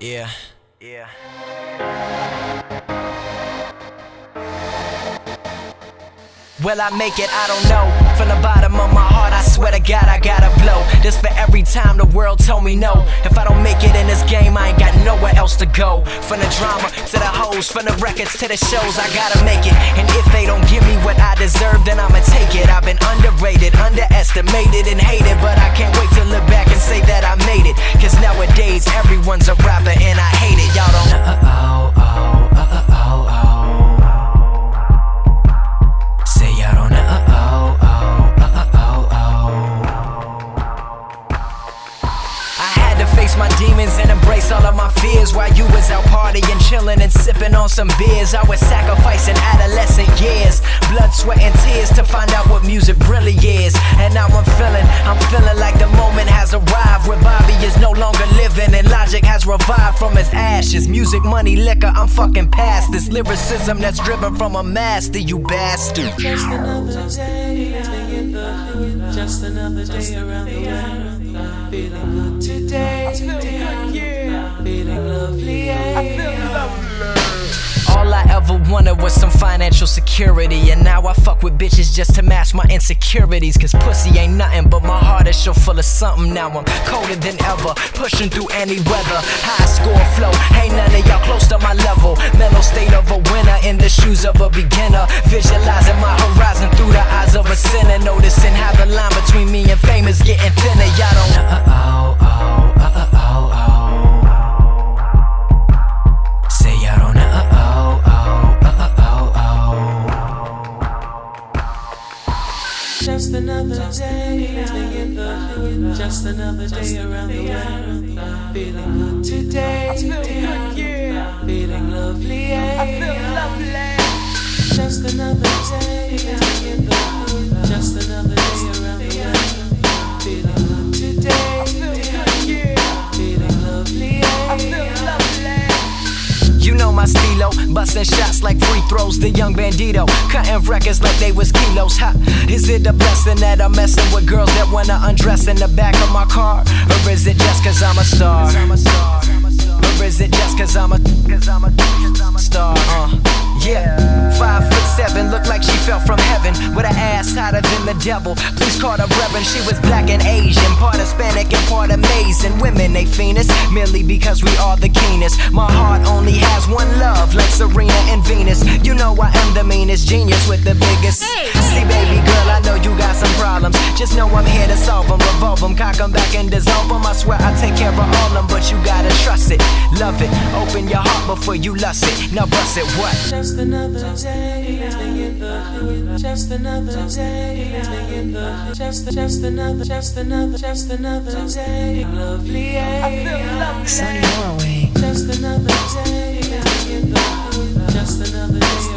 Yeah. Yeah. Will I make it? I don't know. From the bottom of my heart, I swear to God, I gotta blow. This for every time the world told me no. If I don't make it in this game, I ain't got nowhere else to go. From the drama to the hoes, from the records to the shows, I gotta make it. And if they don't give me what I deserve, then I'ma take it. I've been underrated, underestimated, and hated, but I can't wait to look back and say that I made it. Cause nowadays, everyone's a rapper and I hate it. Y'all don't face my demons and embrace all of my fears. While you was out partying, chilling and sipping on some beers, I was sacrificing adolescent years, blood, sweat and tears to find out what music really is. And now I'm feeling like the moment has arrived, where Bobby is no longer living and Logic has revived from his ashes. Music, money, liquor, I'm fucking past this lyricism that's driven from a master, you bastard. Just another day in the hood, just another day around the world. Feeling good today, I feel good, yeah. Feeling lovely, yeah. I feel lovely. All I ever wanted was some financial security, and now I fuck with bitches just to mask my insecurities. Cause pussy ain't nothing, but my heart is so full of something. Now I'm colder than ever, pushing through any weather. High score flow, ain't none of y'all close to my level. Mental state of a winner in the shoes of a beginner. Visualizing my horizon through the eyes of a sinner. Noticing how the line between me and fame is getting thinner. Y'all don't Just another day in the hood, just another day around the world. Feeling good today, I feel good, yeah. Feeling lovely, yeah. I feel lovely. Just another day in the hood, just another day around the world. Feeling good today, I feel good, yeah. Feeling lovely, yeah. I feel lovely. You know my stilo, busting shots like free throws, the young bandito, cutting records like they was kilos. Ha, is it a blessing that I'm messing with girls that wanna undress in the back of my car? Or is it just cause I'm a star? Or is it just cause I'm a star? Yeah, 5'7", look like she fell from heaven, with an ass hotter than the devil. Please call her reverend. She was black and Asian, part Hispanic and part amazing. Women, they fiendish, merely because we are the keenest. My heart only has one love, like Serena and Venus. You know I am the meanest genius with the biggest. See baby girl, I know you got some problems, just know I'm here to solve them. Revolve them, cock them back and dissolve them. I swear I take care of all them, but you gotta trust it, love it. Open your heart before you lust it, now bust it, what? Just another day in the hood, just another day in the hood, just another day. Lovely, yeah. I feel lovely. Son Norway. Just another day in the hood, just another day.